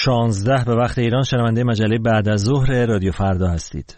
16 به وقت ایران شنونده مجله بعد از ظهر رادیو فردا هستید.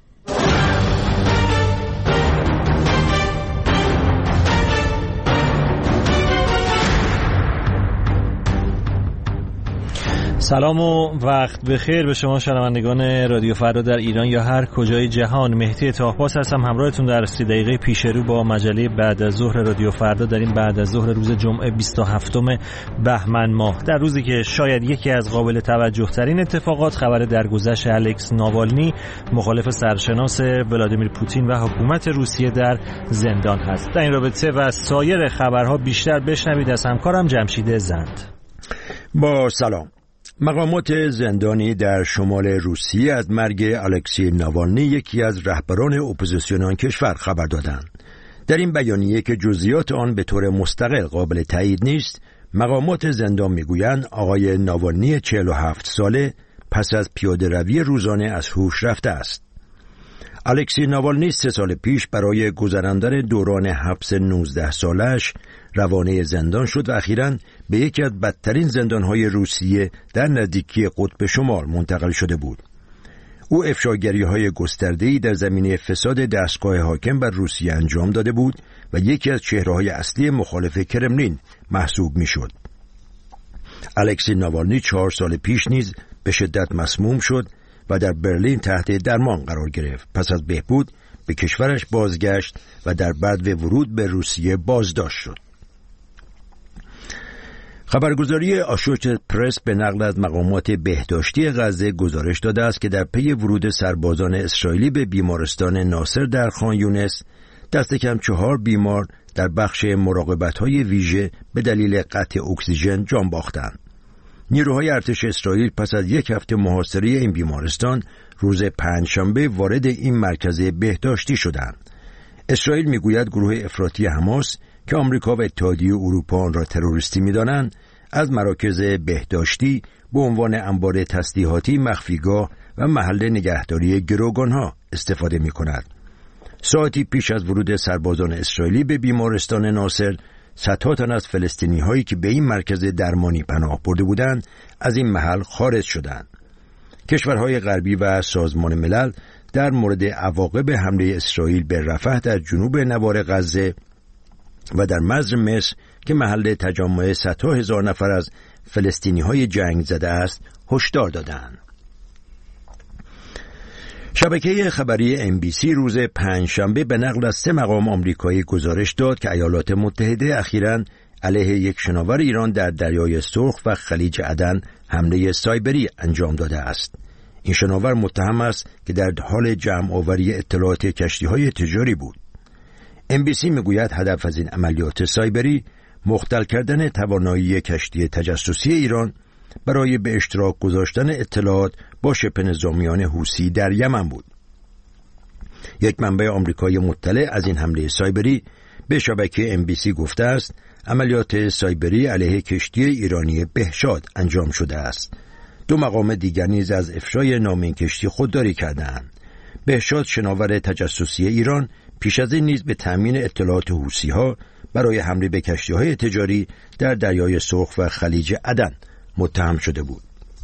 سلام و وقت بخیر به شما شنوندگان رادیو فردا در ایران یا هر کجای جهان. مهدی طاهپاس هستم همراهتون در 30 دقیقه پیش رو با مجله بعد از ظهر رادیو فردا در این بعد از ظهر روز جمعه 27 بهمن ماه، در روزی که شاید یکی از قابل توجه ترین اتفاقات خبر درگذشت الکس ناوالنی مخالف سرشناس ولادیمیر پوتین و حکومت روسیه در زندان هست. در این رابطه و سایر خبرها بیشتر بشنوید از همکارم جمشید زند. با سلام. مقامات زندانی در شمال روسیه از مرگ الکسی ناوالنی یکی از رهبران اپوزیسیون آن کشور خبر دادند. در این بیانیه که جزئیات آن به طور مستقل قابل تایید نیست، مقامات زندان میگویند آقای ناوالنی 47 ساله پس از پیاده‌روی روزانه از هوش رفته است. الکسی ناوالنی 3 سال پیش برای گذراندن دوران حبس 19 سالش روانه زندان شد و اخیراً به یکی از بدترین زندان‌های روسیه در نزدیکی قطب شمال منتقل شده بود. او افشاگری‌های گسترده‌ای در زمینه فساد دستگاه حاکم بر روسیه انجام داده بود و یکی از چهره‌های اصلی مخالف کرملین محسوب می‌شد. الکسی ناوالنی 4 سال پیش نیز به شدت مسموم شد و در برلین تحت درمان قرار گرفت. پس از بهبود به کشورش بازگشت و در بدو ورود به روسیه بازداشت شد. خبرگزاری آسوشییتد پرس به نقل از مقامات بهداشتی غزه گزارش داده است که در پی ورود سربازان اسرائیلی به بیمارستان ناصر در خان یونس دست کم 4 بیمار در بخش مراقبت‌های ویژه به دلیل قطع اکسیژن جان باختند. نیروهای ارتش اسرائیل پس از 1 هفته محاصره این بیمارستان روز پنجشنبه وارد این مرکز بهداشتی شدند. اسرائیل میگوید گروه افراطی حماس که آمریکا و اتحادیه اروپا آن را تروریستی می‌دانند از مراکز بهداشتی به عنوان انبار تسلیحاتی، مخفیگاه و محل نگهداری گروگان‌ها استفاده می‌کند. ساعتی پیش از ورود سربازان اسرائیلی به بیمارستان ناصر، صدها تن از فلسطینی‌هایی که به این مرکز درمانی پناه برده بودند از این محل خارج شدند. کشورهای غربی و سازمان ملل در مورد عواقب حمله اسرائیل به رفح در جنوب نوار غزه و در مرز مصر که محل تجمع صدها هزار نفر از فلسطینی‌های جنگ زده است هشدار دادند. شبکه خبری NBC روز پنجشنبه به نقل از 3 مقام آمریکایی گزارش داد که ایالات متحده اخیراً علیه یک شناور ایران در دریای سرخ و خلیج عدن حمله سایبری انجام داده است. این شناور متهم است که در حال جمع آوری اطلاعات کشتی‌های تجاری بود. NBC میگوید هدف از این عملیات سایبری مختل کردن توانایی کشتی تجسسی ایران برای به اشتراک گذاشتن اطلاعات با شبه نظامیان حوثی در یمن بود. یک منبع آمریکایی مطلع از این حمله سایبری به شبکه NBC گفته است عملیات سایبری علیه کشتی ایرانی بهشاد انجام شده است. 2 مقام دیگر نیز از افشای نام این کشتی خودداری کردند. بهشاد شناور تجسسی ایران پیش از این نیز به تأمین اطلاعات حوثی‌ها برای حمله به کشتی‌های تجاری در دریای سرخ و خلیج عدن متهم شده بود.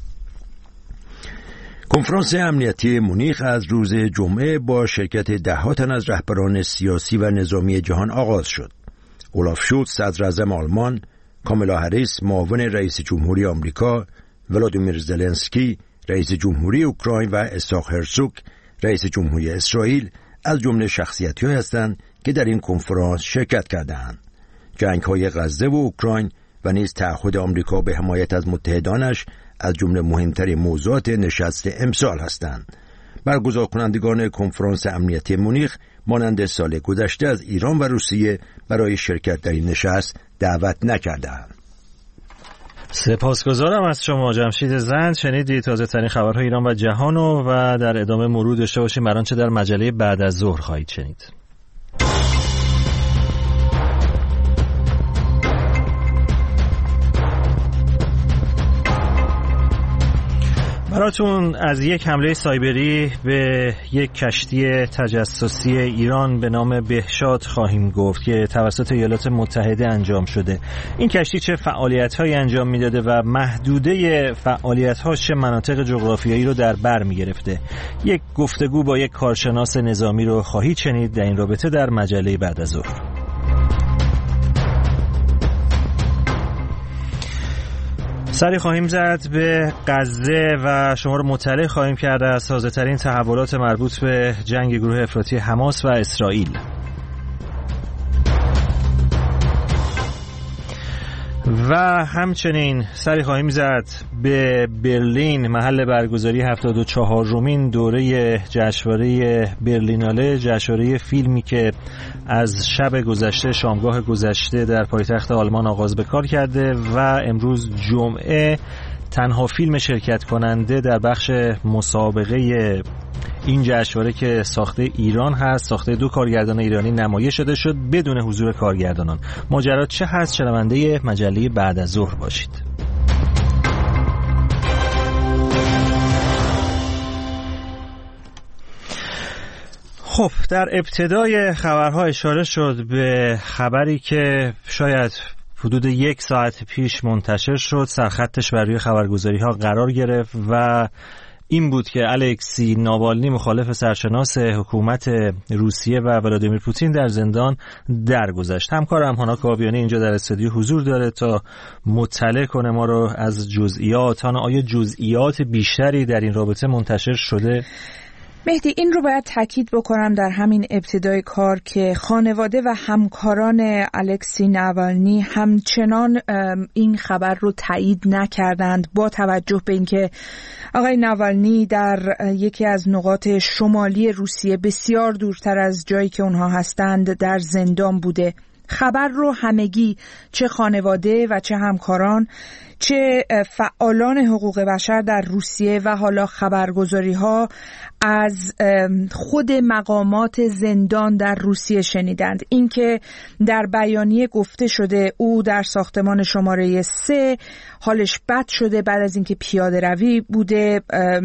کنفرانس امنیتی مونیخ از روز جمعه با شرکت 10 تن از رهبران سیاسی و نظامی جهان آغاز شد. اولاف شولتز صدراعظم آلمان، کامالا هریس معاون رئیس جمهوری آمریکا، ولادیمیر زلنسکی رئیس جمهوری اوکراین و اسحاق هرزوگ رئیس جمهوری اسرائیل از جمله شخصیت‌هایی هستند که در این کنفرانس شرکت کردند. جنگ‌های غزه و اوکراین و نیز تعهد آمریکا به حمایت از متحدانش از جمله مهمترین موضوعات نشست امسال هستند. برگزار کنندگان کنفرانس امنیتی مونیخ مانند سال گذشته از ایران و روسیه برای شرکت در این نشست دعوت نکردند. سپاسگزارم از شما جمشید زند. شنیدید تازه ترین خبرهای ایران و جهان و در ادامه مرور داشته باشیم بر آنچه در مجله بعد از ظهر خواهید شنید. براتون از یک حمله سایبری به یک کشتی تجسسی ایران به نام بهشاد خواهیم گفت که توسط ایالات متحده انجام شده. این کشتی چه فعالیت‌هایی انجام می‌داده و محدوده فعالیت‌هاش چه مناطق جغرافیایی رو در بر می‌گرفته؟ یک گفتگو با یک کارشناس نظامی رو خواهید شنید در این رابطه در مجله بعد از ظهر. سری خواهیم زد به غزه و شما رو مطلع خواهیم کرد از تازه‌ترین تحولات مربوط به جنگ گروه افراطی حماس و اسرائیل. و همچنین سری خواهیم زد به برلین، محل برگزاری 74مین دوره جشنواره برلیناله، جشنواره فیلمی که از شب گذشته، شامگاه گذشته در پایتخت آلمان آغاز به کار کرده و امروز جمعه تنها فیلم شرکت کننده در بخش مسابقه این جشنواره که ساخته ایران هست، ساخته 2 کارگردان ایرانی نمایش داده شد بدون حضور کارگردانان. ماجرا چه هست؟ شنونده مجله بعد از ظهر باشید. خب، در ابتدای خبرها اشاره شد به خبری که شاید حدود 1 ساعت پیش منتشر شد، سرخطش بر روی خبرگزاری‌ها قرار گرفت و این بود که الکسی ناوالنی، مخالف سرشناس حکومت روسیه و ولادیمیر پوتین، در زندان درگذشت. همکارم هانا کاویانی اینجا در استودیو حضور داره تا مطلع کنه ما رو از جزئیات. آیا جزئیات بیشتری در این رابطه منتشر شده؟ مهدی، این رو باید تاکید بکنم در همین ابتدای کار که خانواده و همکاران الکسی ناوالنی همچنان این خبر رو تایید نکردند، با توجه به اینکه آقای ناوالنی در یکی از نقاط شمالی روسیه، بسیار دورتر از جایی که اونها هستند، در زندان بوده. خبر رو همگی، چه خانواده و چه همکاران، چه فعالان حقوق بشر در روسیه و حالا خبرگزاری‌ها از خود مقامات زندان در روسیه شنیدند. اینکه در بیانیه گفته شده او در ساختمان شماره 3 حالش بد شده بعد از اینکه پیاده روی بوده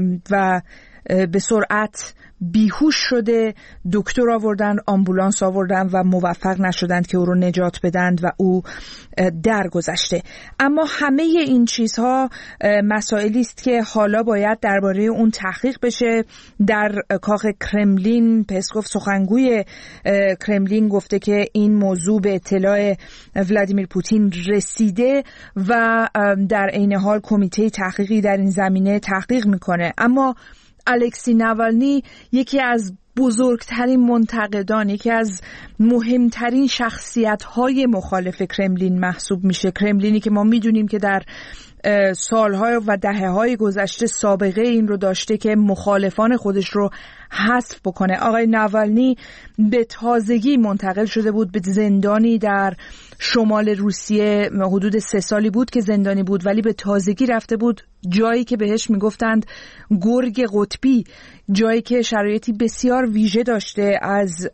و به سرعت بیهوش شده، دکتر آوردن، آمبولانس آوردن و موفق نشدند که او رو نجات بدند و او درگذشته. اما همه این چیزها مسائلی است که حالا باید درباره اون تحقیق بشه. در کاخ کرملین، پسکوف سخنگوی کرملین گفته که این موضوع به اطلاع ولادیمیر پوتین رسیده و در عین حال کمیته تحقیقی در این زمینه تحقیق میکنه. اما الکسی ناوالنی یکی از بزرگترین منتقدان، یکی از مهمترین شخصیت‌های مخالف کرملین محسوب میشه. کرملینی که ما میدونیم که در سال‌های و دهه‌های گذشته سابقه این رو داشته که مخالفان خودش رو حذف بکنه. آقای ناوالنی به تازگی منتقل شده بود به زندانی در شمال روسیه، حدود 3 سالی بود که زندانی بود، ولی به تازگی رفته بود جایی که بهش میگفتند گرگ قطبی، جایی که شرایطی بسیار ویژه داشته از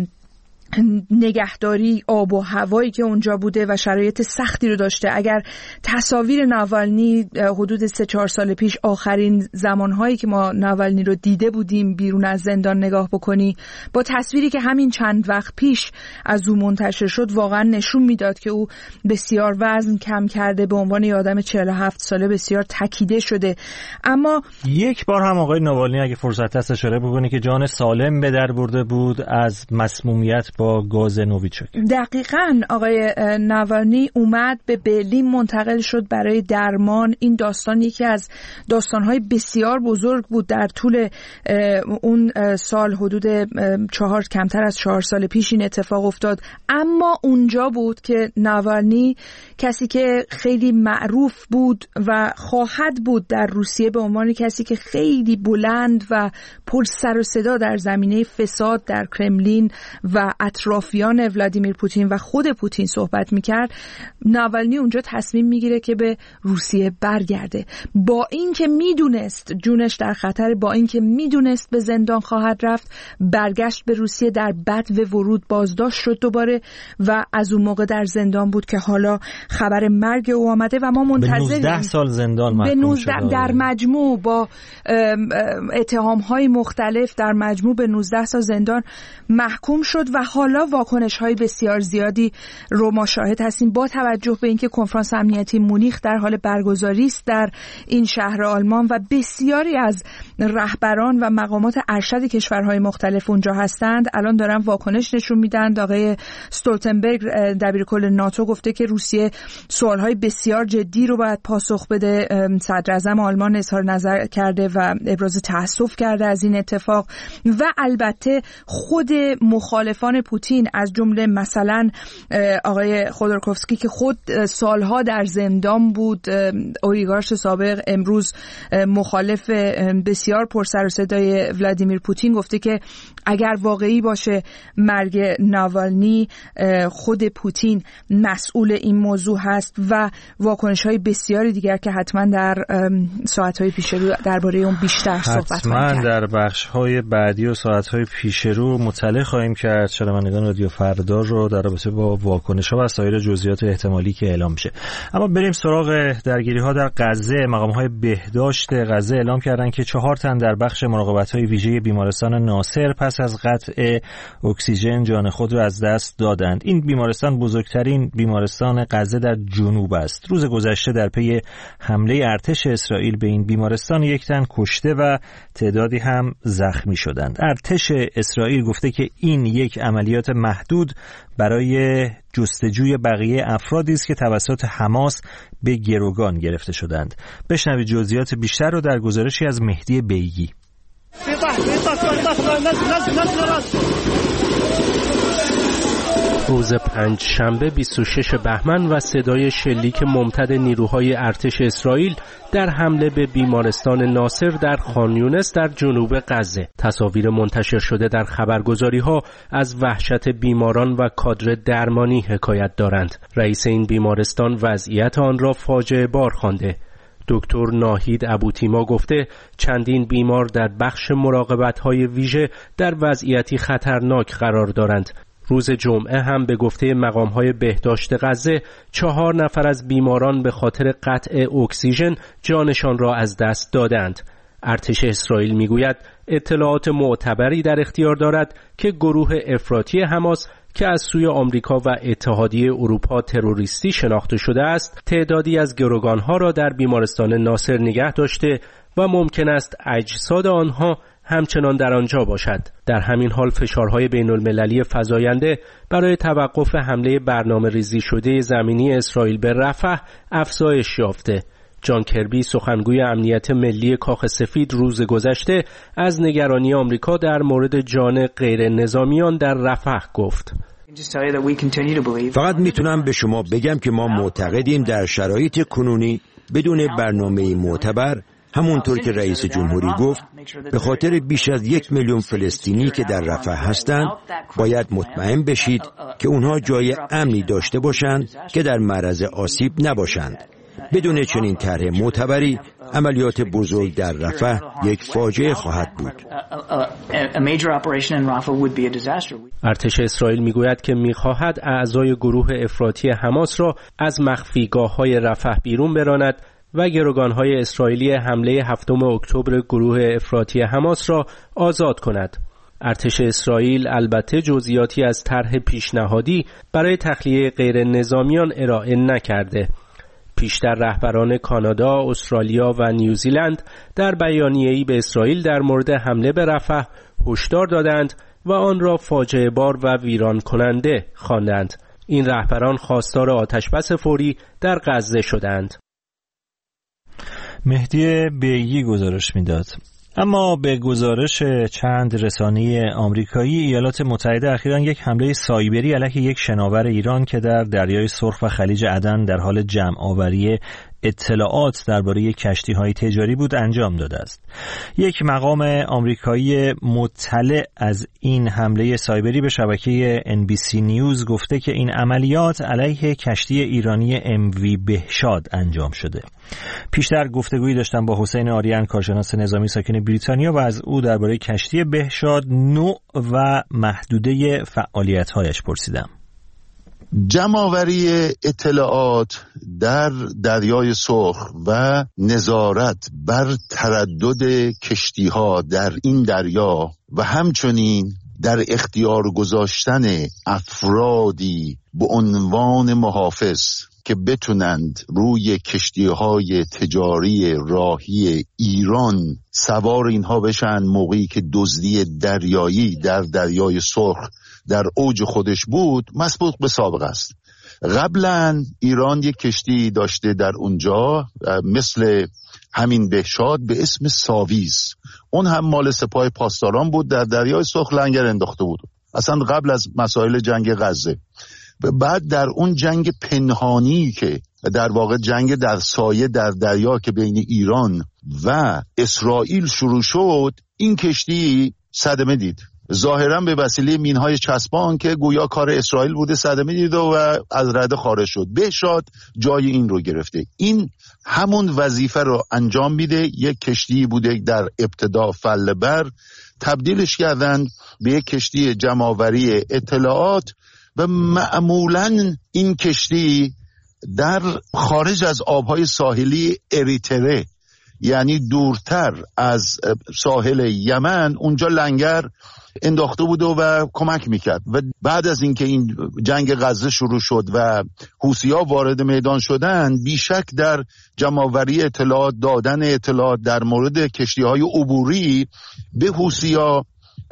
نگهداری، آب و هوایی که اونجا بوده و شرایط سختی رو داشته. اگر تصاویر ناوالنی حدود 3-4 سال پیش، آخرین زمانهایی که ما ناوالنی رو دیده بودیم بیرون از زندان نگاه بکنی، با تصویری که همین چند وقت پیش از او منتشر شد، واقعا نشون میداد که او بسیار وزن کم کرده، به عنوان یه آدم 47 ساله بسیار تکیده شده. اما یک بار هم آقای ناوالنی اگه فرصت هست اشاره بکنی که جان سالم به در برده بود از مسمومیت با گاز نوویچک. دقیقاً آقای ناوالنی اومد به برلین، منتقل شد برای درمان. این داستان یکی از داستان‌های بسیار بزرگ بود در طول اون سال، حدود کمتر از 4 سال پیش این اتفاق افتاد. اما اونجا بود که ناوالنی، کسی که خیلی معروف بود و خواهد بود در روسیه به عنوان کسی که خیلی بلند و پر سر و صدا در زمینه فساد در کرملین و اطرافیان ولادیمیر پوتین و خود پوتین صحبت میکرد، ناوالنی اونجا تصمیم میگیره که به روسیه برگرده. با اینکه میدونست جونش در خطر، با اینکه میدونست به زندان خواهد رفت، برگشت به روسیه. در بدو ورود بازداشت شد دوباره و از اون موقع در زندان بود که حالا خبر مرگ او آمده و ما منتظریم. به 19 سال زندان محکوم شد. در مجموع با اتهام‌های مختلف در مجموع به 19 سال زندان محکوم شد و حالا واکنش‌های بسیار زیادی رو ما شاهد هستیم با توجه به اینکه کنفرانس امنیتی مونیخ در حال برگزاری است در این شهر آلمان و بسیاری از رهبران و مقامات ارشد کشورهای مختلف اونجا هستند. الان دارن واکنش نشون میدن. آقای استولتنبرگ دبیرکل ناتو گفته که روسیه سوالهای بسیار جدی رو باید پاسخ بده. صدر اعظم آلمان اظهار نظر کرده و ابراز تأسف کرده از این اتفاق و البته خود مخالفان پوتین از جمله مثلا آقای خودورکوفسکی که خود سالها در زندان بود، اولیگارش سابق، امروز مخالف بسیار پرسر و صدای ولادیمیر پوتین، گفته که اگر واقعی باشه مرگ ناوالنی، خود پوتین مسئول این موضوع هست و واکنش‌های بسیاری دیگر که حتما در ساعت‌های پیش رو درباره اون بیشتر صحبت خواهیم کرد. حتما در بخش‌های بعدی و ساعت‌های پیش رو مطلع خواهیم کرد شنوندگان رادیو فردا رو در رابطه با واکنش‌ها و سایر جزئیات احتمالی که اعلام میشه. اما بریم سراغ درگیری‌ها در غزه. مقام‌های بهداشت غزه اعلام کردند که 4 تن در بخش مراقبت‌های ویژه بیمارستان ناصر پس از قطع اکسیژن جان خود را از دست دادند. این بیمارستان بزرگترین بیمارستان غزه در جنوب است. روز گذشته در پی حمله ارتش اسرائیل به این بیمارستان 1 تن کشته و تعدادی هم زخمی شدند. ارتش اسرائیل گفته که این یک عملیات محدود برای جستجوی بقیه افرادی است که توسط حماس به گروگان گرفته شدند. بشنوید جزئیات بیشتر رو در گزارشی از مهدی بیگی. روز پنجشنبه 26 بهمن و صدای شلیک ممتد نیروهای ارتش اسرائیل در حمله به بیمارستان ناصر در خان یونس در جنوب غزه. تصاویر منتشر شده در خبرگزاری‌ها از وحشت بیماران و کادر درمانی حکایت دارند. رئیس این بیمارستان وضعیت آن را فاجعه بار خوانده. دکتر ناهید ابوتیما گفته چندین بیمار در بخش مراقبت‌های ویژه در وضعیتی خطرناک قرار دارند. روز جمعه هم به گفته مقام‌های بهداشت غزه 4 نفر از بیماران به خاطر قطع اکسیژن جانشان را از دست دادند. ارتش اسرائیل میگوید اطلاعات معتبری در اختیار دارد که گروه افراطی حماس که از سوی آمریکا و اتحادیه اروپا تروریستی شناخته شده است، تعدادی از گروگانها را در بیمارستان ناصر نگه داشته و ممکن است اجساد آنها همچنان در آنجا باشد. در همین حال فشارهای بین المللی فزاینده برای توقف حمله برنامه ریزی شده زمینی اسرائیل به رفح افزایش یافته. جان کربی سخنگوی امنیت ملی کاخ سفید روز گذشته از نگرانی آمریکا در مورد جان غیر نظامیان در رفح گفت. فقط میتونم به شما بگم که ما معتقدیم در شرایط کنونی بدون برنامه معتبر، همونطور که رئیس جمهوری گفت، به خاطر بیش از 1 میلیون فلسطینی که در رفح هستند باید مطمئن بشید که اونها جای امنی داشته باشند که در معرض آسیب نباشند. بدون چنین طرح معتبری عملیات بزرگ در رفح یک فاجعه خواهد بود. ارتش اسرائیل میگوید که میخواهد اعضای گروه افراطی حماس را از مخفیگاه‌های رفح بیرون براند و گروگان‌های اسرائیلی حمله 7 اکتبر گروه افراطی حماس را آزاد کند. ارتش اسرائیل البته جزئیاتی از طرح پیشنهادی برای تخلیه غیر نظامیان ارائه نکرده. پیشتر رهبران کانادا، استرالیا و نیوزیلند در بیانیه‌ای به اسرائیل در مورد حمله به رفح هشدار دادند و آن را فاجعه بار و ویران کننده خواندند. این رهبران خواستار آتشبس فوری در غزه شدند. مهدی بیگی گزارش میداد. اما به گزارش چند رسانه آمریکایی، ایالات متحده اخیراً یک حمله سایبری علیه یک شناور ایران که در دریای سرخ و خلیج عدن در حال جمع آوری اطلاعات درباره کشتی‌های تجاری بود انجام داده است. یک مقام آمریکایی مطلع از این حمله سایبری به شبکه NBC نیوز گفته که این عملیات علیه کشتی ایرانی MV بهشاد انجام شده. پیشتر گفتگویی داشتم با حسین آریان، کارشناس نظامی ساکن بریتانیا، و از او درباره کشتی بهشاد، نوع و محدوده فعالیت‌هایش پرسیدم. جمع‌آوری اطلاعات در دریای سرخ و نظارت بر تردد کشتی‌ها در این دریا و همچنین در اختیار گذاشتن افرادی به عنوان محافظ که بتونند روی کشتی‌های تجاری راهی ایران سوار اینها بشن موقعی که دزدی دریایی در دریای سرخ در اوج خودش بود، مسبوق به سابقه است. قبلا ایران یک کشتی داشته در اونجا مثل همین بهشاد به اسم ساویز، اون هم مال سپاه پاسداران بود، در دریای سرخ لنگر انداخته بود، اصلا قبل از مسائل جنگ غزه. بعد در اون جنگ پنهانی که در واقع جنگ در سایه در دریا که بین ایران و اسرائیل شروع شد، این کشتی صدمه دید، ظاهرا به وسیله مینهای چسبان که گویا کار اسرائیل بوده صدمه دید و از رده خارج شد. بهشاد جای این رو گرفته. این همون وظیفه رو انجام میده. یک کشتی بوده در ابتدا فله‌بر، تبدیلش کردن به یک کشتی جمع‌آوری اطلاعات و معمولاً این کشتی در خارج از آبهای ساحلی اریتره، یعنی دورتر از ساحل یمن، اونجا لنگر انداخته بود و کمک میکرد. و بعد از اینکه این جنگ غزه شروع شد و حوثی‌ها وارد میدان شدن، بیشک در جمع‌آوری اطلاعات، دادن اطلاعات در مورد کشتی‌های عبوری به حوثی‌ها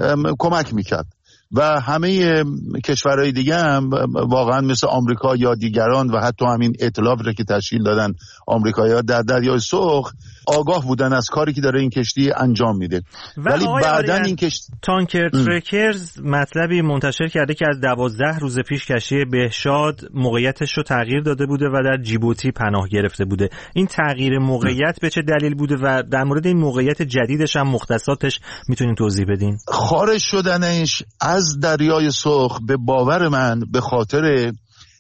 کمک میکرد. و همه کشورهای دیگه هم واقعا مثل آمریکا یا دیگران و حتی همین ائتلاف را که تشکیل دادن آمریکایی‌ها در دریای سرخ آگاه بودن از کاری که داره این کشتی انجام میده. ولی بعداً این کشتی تانکر ترکرز مطلبی منتشر کرده که از 12 روز پیش کشتی بهشاد موقعیتش رو تغییر داده بوده و در جیبوتی پناه گرفته بوده. این تغییر موقعیت به چه دلیل بوده و در مورد این موقعیت جدیدش هم مختصاتش میتونین توضیح بدین؟ خارج شدنش از دریای سرخ به باور من به خاطر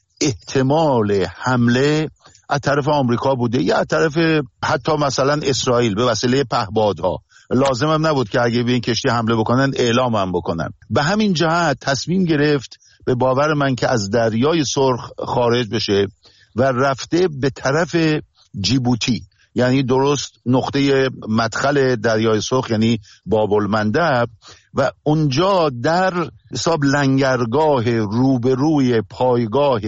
احتمال حمله از طرف آمریکا بوده یا از طرف حتی مثلا اسرائیل به وسیله پهپادها. لازم هم نبود که اگه به این کشتی حمله بکنن اعلام هم بکنن. به همین جهت تصمیم گرفت به باور من که از دریای سرخ خارج بشه و رفته به طرف جیبوتی، یعنی درست نقطه مدخل دریای سرخ، یعنی باب المندب، و اونجا در حساب لنگرگاه روبروی پایگاه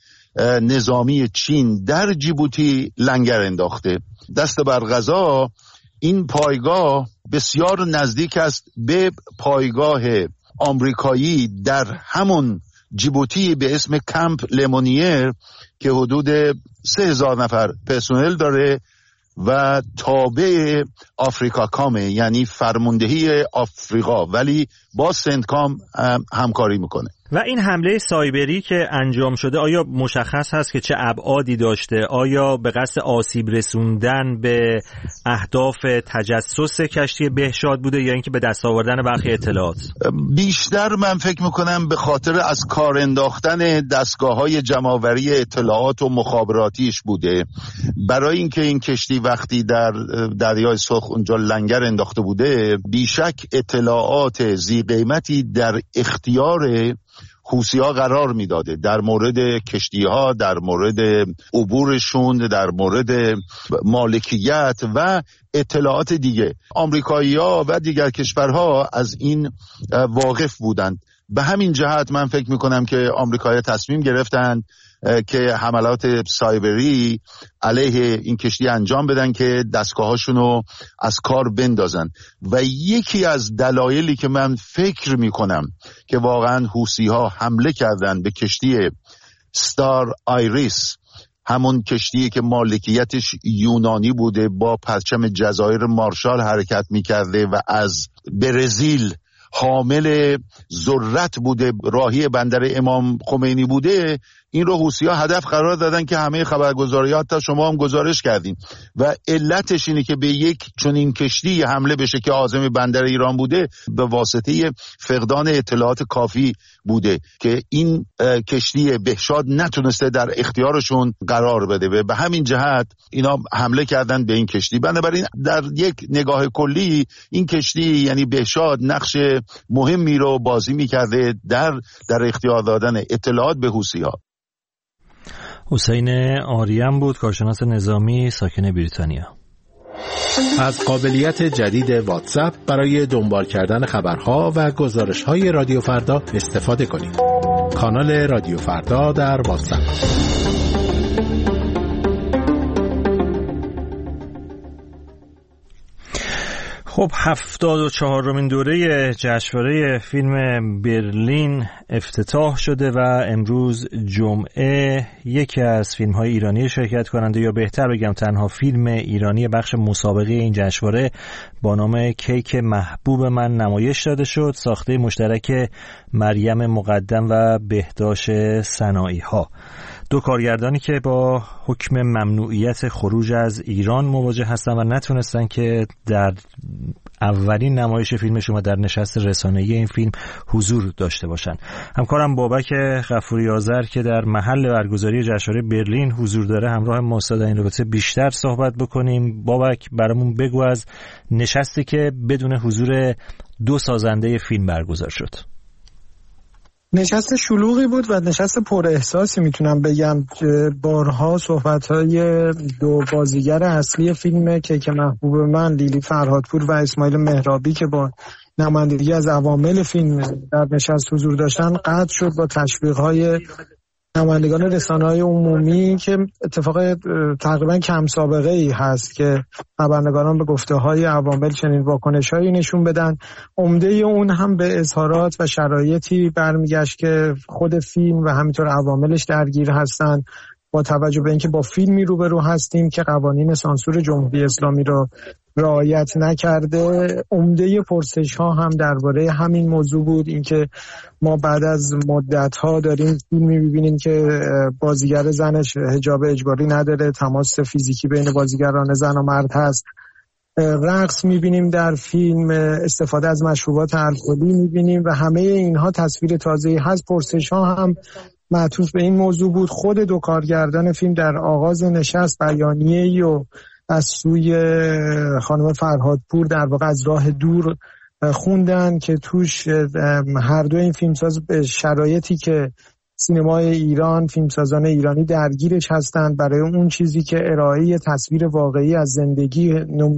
نظامی چین در جیبوتی لنگر انداخته. دست بر قضا این پایگاه بسیار نزدیک است به پایگاه آمریکایی در همون جیبوتی به اسم کمپ لمونیر که حدود 3000 نفر پرسنل داره و تابع آفریکا کامه، یعنی فرماندهی آفریقا، ولی با سنتکام همکاری میکنه. و این حمله سایبری که انجام شده آیا مشخص هست که چه ابعادی داشته؟ آیا به قصد آسیب رسوندن به اهداف تجسس کشتی بهشاد بوده یا اینکه به دست آوردن برخی اطلاعات؟ بیشتر من فکر میکنم به خاطر از کار انداختن دستگاه‌های جمع‌آوری اطلاعات و مخابراتیش بوده. برای اینکه این کشتی وقتی در دریای سرخ اونجا لنگر انداخته بوده، بیشک اطلاعات ذی قیمتی در اختیار حوثی‌ها قرار میداده در مورد کشتی‌ها، در مورد عبورشون، در مورد مالکیت و اطلاعات دیگه. آمریکایی‌ها و دیگر کشورها از این واقف بودند. به همین جهت من فکر میکنم که آمریکایی‌ها تصمیم گرفتند که حملات سایبری علیه این کشتی انجام بدن که دستگاهاشون رو از کار بندازن. و یکی از دلایلی که من فکر میکنم که واقعا حوثی‌ها حمله کردن به کشتی ستار آیریس، همون کشتی که مالکیتش یونانی بوده، با پرچم جزایر مارشال حرکت میکرده و از برزیل حامل ذرت بوده، راهی بندر امام خمینی بوده، این رو حوثی‌ها هدف قرار دادن که همه خبرگزاری‌ها حتی شما هم گزارش کردین و علتش اینه که به یک چنین کشتی حمله بشه که عازم بندر ایران بوده به واسطه فقدان اطلاعات کافی بوده که این کشتی بهشاد نتونسته در اختیارشون قرار بده و به همین جهت اینا حمله کردن به این کشتی. بنابراین در یک نگاه کلی این کشتی یعنی بهشاد نقش مهمی رو بازی می‌کرده در اختیار دادن اطلاعات به حوثی‌ها. حسین آریان بود، کارشناس نظامی ساکن بریتانیا. از قابلیت جدید واتساپ برای دنبال کردن خبرها و گزارش‌های رادیو فردا استفاده کنید. کانال رادیو فردا در واتساپ. خب 74مین دوره جشنواره فیلم برلین افتتاح شده و امروز جمعه یکی از فیلم‌های ایرانی شرکت کننده یا بهتر بگم تنها فیلم ایرانی بخش مسابقه این جشنواره با نام کیک محبوب من نمایش داده شد، ساخته مشترک مریم مقدم و بهداشت صناعی‌ها. دو کارگردانی که با حکم ممنوعیت خروج از ایران مواجه هستن و نتونستن که در اولین نمایش فیلمشون و در نشست رسانه‌ای این فیلم حضور داشته باشن. همکارم بابک غفوری آذر که در محل برگزاری جشنواره برلین حضور داره همراه ما است در این رابطه بیشتر صحبت بکنیم. بابک برامون بگو از نشستی که بدون حضور دو سازنده فیلم برگزار شد. نشست شلوغی بود و نشست پر احساسی میتونم بگم. بارها صحبت‌های دو بازیگر اصلی فیلم کیک محبوب من، لیلی فرهادپور و اسماعیل مهرابی که با نمایندگی از عوامل فیلم در نشست حضور داشتن قطع شد با تشویق‌های نمایندگان رسانه‌های عمومی که اتفاق تقریبا کم سابقه‌ای هست که خبرنگاران به گفته‌های عوامل چنین واکنش‌هایی نشون بدن. عمده اون هم به اظهارات و شرایطی برمیگشت که خود فیلم و همینطور عواملش درگیر هستن، با توجه به اینکه با فیلمی روبرو هستیم که قوانین سانسور جمهوری اسلامی رو رعایت نکرده. عمده پرسش‌ها هم درباره همین موضوع بود، اینکه ما بعد از مدت‌ها داریم فیلمی می‌بینیم که بازیگر زنش حجاب اجباری نداره، تماس فیزیکی بین بازیگران زن و مرد هست، رقص می‌بینیم در فیلم، استفاده از مشروبات الکلی می‌بینیم و همه اینها تصویر تازه‌ای هست. پرسش‌ها هم معطوف به این موضوع بود. خود دو کارگردان فیلم در آغاز نشست بیانیه‌ای و از سوی خانم فرهادپور در واقع از راه دور خوندن که توش هر دو این فیلمساز به شرایطی که سینمای ایران، فیلمسازان ایرانی درگیرش هستند برای اون چیزی که ارائه تصویر واقعی از زندگی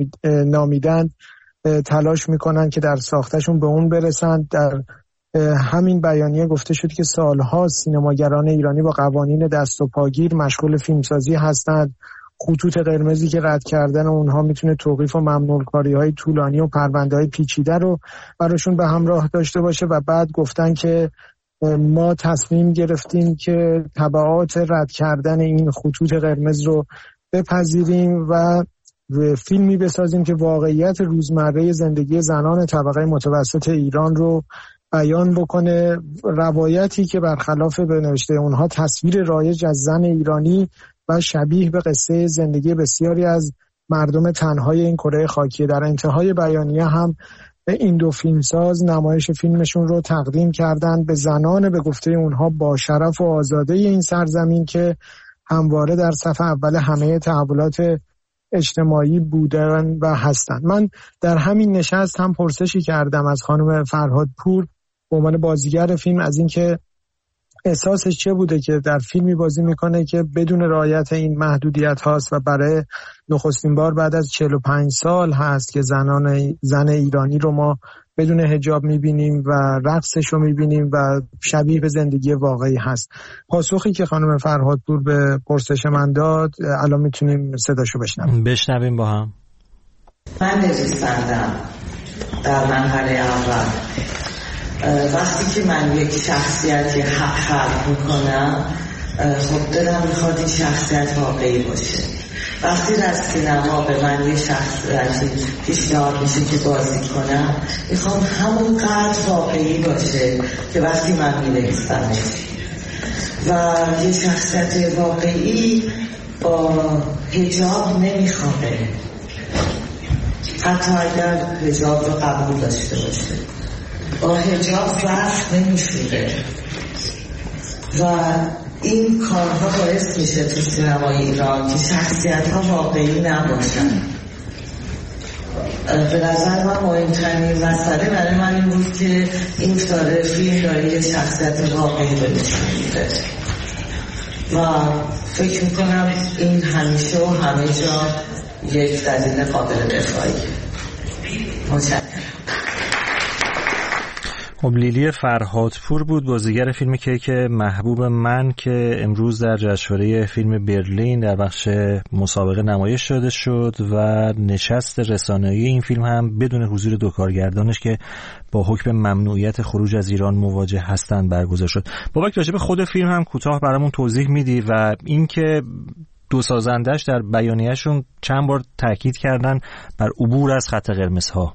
نامیدن تلاش میکنن که در ساختشون به اون برسند. در همین بیانیه گفته شد که سالها سینماگران ایرانی با قوانین دست و پاگیر مشغول فیلمسازی هستند. خطوط قرمزی که رد کردن اونها میتونه توقیف و ممنوع‌کاری‌های طولانی و پرونده‌های پیچیده رو براشون به همراه داشته باشه و بعد گفتن که ما تصمیم گرفتیم که تبعات رد کردن این خطوط قرمز رو بپذیریم و فیلمی بسازیم که واقعیت روزمره زندگی زنان طبقه متوسط ایران رو بیان بکنه. روایتی که برخلاف به نوشته اونها تصویر رایج از زن ایرانی و شبیه به قصه زندگی بسیاری از مردم تنهای این کره خاکی. در انتهای بیانیه هم این دو فیلمساز نمایش فیلمشون رو تقدیم کردن به زنان به گفته اونها با شرف و آزاده این سرزمین که همواره در صف اول همه تحولات اجتماعی بودن و هستن. من در همین نشست هم پرسشی کردم از خانم فرهادپور به عنوان بازیگر فیلم از اینکه احساسش چه بوده که در فیلمی بازی میکنه که بدون رعایت این محدودیت هاست و برای نخستین بار بعد از 45 سال هست که زن ایرانی رو ما بدون حجاب میبینیم و رقصش رو میبینیم و شبیه به زندگی واقعی هست. پاسخی که خانم فرهادپور به پرسش من داد الان میتونیم صداشو بشنویم با هم. من نویسندم در مرحله اول. وقتی که من یک شخصیتی خلق میکنم خب دلم میخواد این شخصیت واقعی باشه. وقتی در سینما به من یه شخصیتی پیشنهاد میشه که بازی کنم میخوام همون قدر واقعی باشه که وقتی من مینویسمش. و یه شخصیت واقعی با حجاب نمیخوابه، حتی اگر حجاب رو قبول داشته باشه با حجاب وقت نمیشوره و این کارها باعث میشه تو سینمای ایران که شخصیت ها واقعی نباشن. به نظر من مهمترین مسئله برای من این بود که این داره فیلم داره یه شخصیت واقعی رو نشون میده و فکر میکنم این همیشه و همه جا یک دلیل قابل دفاعیه. متشکرم. خب لیلی فرهادپور بود بازیگر فیلم کیک محبوب من که امروز در جشنواره فیلم برلین در بخش مسابقه نمایش داده شد و نشست رسانه‌ای این فیلم هم بدون حضور دو کارگردانش که با حکم ممنوعیت خروج از ایران مواجه هستند برگزار شد. بابک راجع به خود فیلم هم کوتاه برامون توضیح میدی و اینکه دو سازندش در بیانیه‌شون چند بار تاکید کردن بر عبور از خط قرمزها.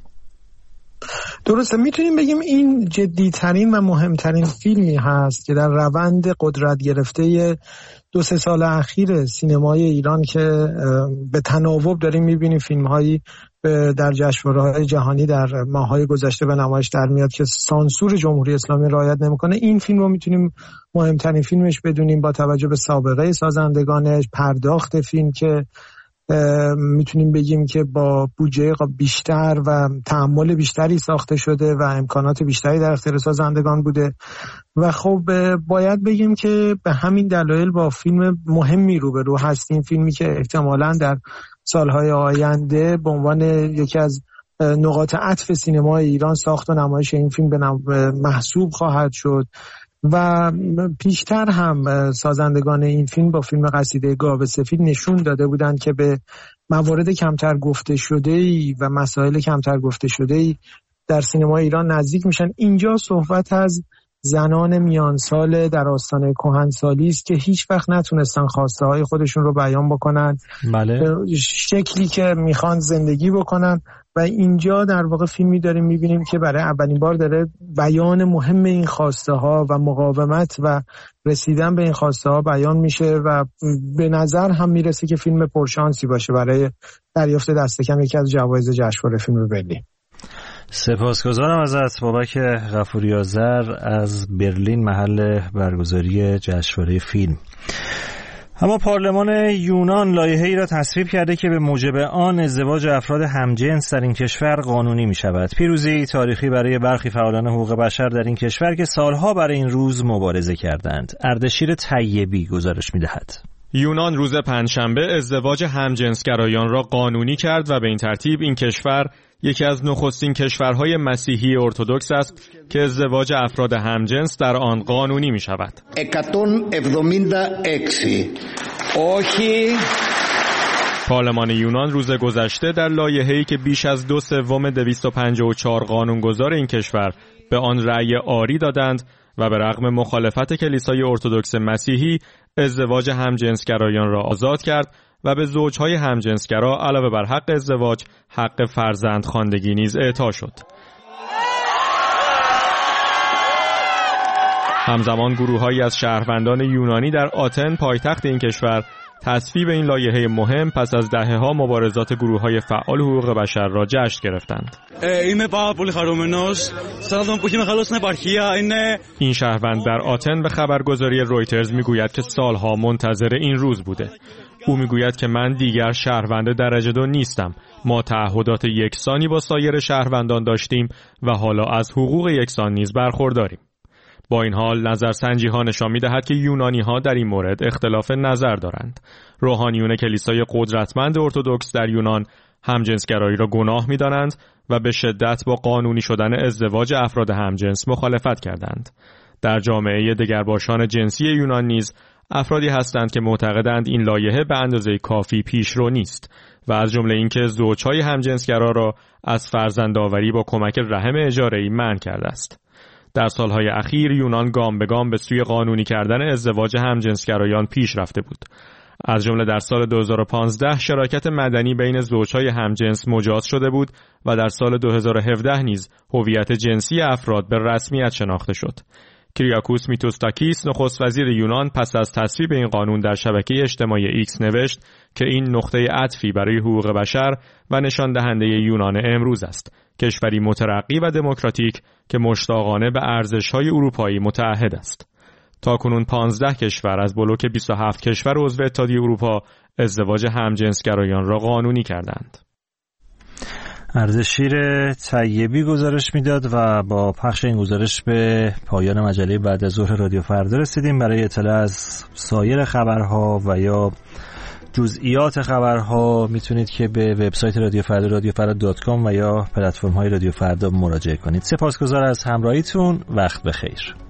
درسته، میتونیم بگیم این جدیترین و مهمترین فیلمی هست که در روند قدرت گرفته 2-3 سال اخیر سینمای ایران که به تناوب داریم میبینیم فیلم‌هایی در جشنواره‌های جهانی در ماه‌های گذشته به نمایش در میاد که سانسور جمهوری اسلامی رعایت نمی‌کنه. این فیلم رو میتونیم مهمترین فیلمش بدونیم با توجه به سابقه سازندگانش، پرداخت فیلم که میتونیم بگیم که با بودجه بیشتر و تحمل بیشتری ساخته شده و امکانات بیشتری در اختیار سازندگان بوده و خب باید بگیم که به همین دلایل با فیلم مهمی روبرو هستیم، فیلمی که احتمالاً در سالهای آینده به عنوان یکی از نقاط عطف سینمای ایران ساخت و نمایش این فیلم به محسوب خواهد شد و پیشتر هم سازندگان این فیلم با فیلم قصیده گاو سفید نشون داده بودند که به موارد کمتر گفته شده‌ای و مسائل کمتر گفته شده‌ای در سینما ایران نزدیک میشن. اینجا صحبت از زنان میانسال در آستانه کهنسالی است که هیچ وقت نتونستن خواسته های خودشون رو بیان بکنن، بله، شکلی که میخوان زندگی بکنن و اینجا در واقع فیلمی داریم میبینیم که برای اولین بار داره بیان مهم این خواسته ها و مقاومت و رسیدن به این خواسته ها بیان میشه و به نظر هم میرسه که فیلم پرشانسی باشه برای دریافت دست کم یکی از جوایز جشنواره فیلم برلین. سپاسگزارم ازت بابک غفوری آذر از برلین، محل برگزاری جشنواره فیلم. اما پارلمان یونان لایحه‌ای را تصویب کرده که به موجب آن ازدواج افراد همجنس در این کشور قانونی می شود. پیروزی تاریخی برای برخی فعالان حقوق بشر در این کشور که سالها برای این روز مبارزه کردند. اردشیر طیبی گزارش می دهد. یونان روز پنجشنبه ازدواج همجنسگرایان را قانونی کرد و به این ترتیب این کشور یکی از نخستین کشورهای مسیحی ارتدوکس است که ازدواج افراد همجنس در آن قانونی می شود. 176 پارلمان یونان روز گذشته در لایحه‌ای که بیش از 2/3 254 قانونگذار این کشور به آن رأی آری دادند و به رغم مخالفت کلیسای ارتدوکس مسیحی ازدواج همجنسگرایان را آزاد کرد و به زوجهای همجنسگرا علاوه بر حق ازدواج حق فرزندخواندگی نیز اعطا شد. همزمان گروه‌هایی از شهروندان یونانی در آتن پایتخت این کشور تصویب این لایحه مهم پس از دهه‌ها مبارزات گروه‌های فعال حقوق بشر را جشن گرفتند. این شهروند در آتن به خبرگزاری رویترز میگوید که سالها منتظر این روز بوده. او میگوید که من دیگر شهروند درجه 2 نیستم. ما تعهدات یکسانی با سایر شهروندان داشتیم و حالا از حقوق یکسان نیز برخورداریم. با این حال نظرسنجی ها نشان می‌دهد که یونانی ها در این مورد اختلاف نظر دارند. روحانیون کلیسای قدرتمند ارتدوکس در یونان همجنسگرایی را گناه می‌دانند و به شدت با قانونی شدن ازدواج افراد همجنس مخالفت کردند. در جامعه دگرباشان جنسی یونان نیز افرادی هستند که معتقدند این لایحه به اندازه کافی پیشرو نیست و از جمله اینکه زوجهای همجنسگرا را از فرزندآوری با کمک رحم اجاره‌ای منع کرده است. در سالهای اخیر یونان گام به گام به سوی قانونی کردن ازدواج همجنسگرایان پیش رفته بود. از جمله در سال 2015 شراکت مدنی بین زوجهای همجنس مجاز شده بود و در سال 2017 نیز هویت جنسی افراد به رسمیت شناخته شد. کریاکوس میتوستاکیس نخست وزیر یونان پس از تصویب این قانون در شبکه اجتماعی ایکس نوشت که این نقطه عطفی برای حقوق بشر و نشان دهنده یونان امروز است، کشوری مترقی و دموکراتیک که مشتاقانه به ارزش‌های اروپایی متعهد است. تاکنون 15 کشور از بلوک 27 کشور عضو اتحادیه اروپا ازدواج همجنسگرایان را قانونی کردند. اردشیر طیبی گزارش میداد و با پخش این گزارش به پایان مجله بعد از ظهر رادیو فردا رسیدیم. برای اطلاع از سایر خبرها و یا جزئیات خبرها میتونید که به وبسایت رادیو فردا radiofrda.com و یا پلتفرم‌های رادیو فردا مراجعه کنید. سپاسگزار از همراهیتون. وقت بخیر.